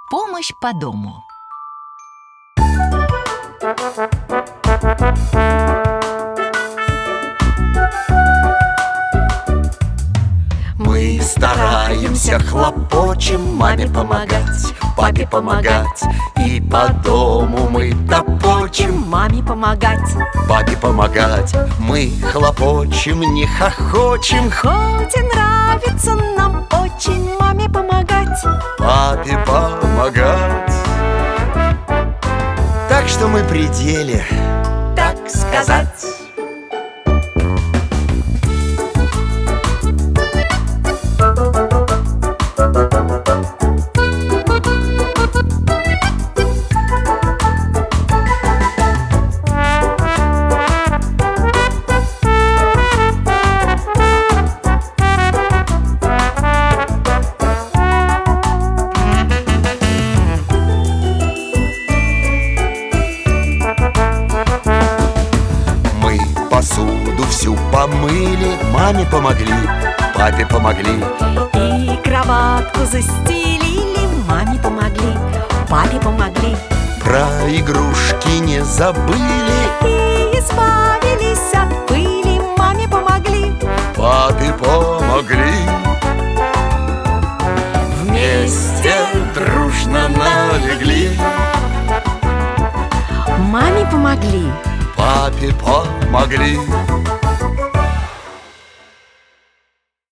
Помощь по дому. Мы стараемся, хлопочем, маме помогать, папе помогать. И по дому мы топочем, маме помогать, папе помогать. Мы хлопочем, не хохочем, хоть и нравится нам очень маме помогать, папе помогать. Так что мы при деле, так сказать. Посуду всю помыли, маме помогли, папе помогли. И кроватку застелили, маме помогли, папе помогли. Про игрушки не забыли, И избавились от пыли, маме помогли, папе помогли. Вместе дружно налегли, маме помогли, папе помогли.